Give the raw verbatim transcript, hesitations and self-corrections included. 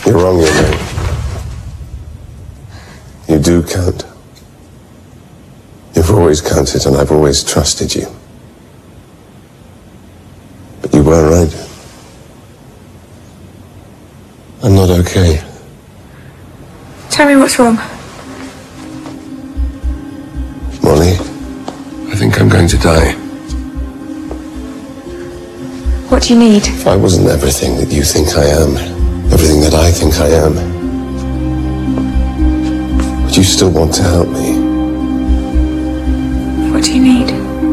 You're wrong, Elaine. You do count. You've always counted, and I've always trusted you. But you were right. I'm not okay. Tell me what's wrong. Molly, I think I'm going to die. What do you need? If I wasn't everything that you think I am, everything that I think I am, would you still want to help me? What do you need?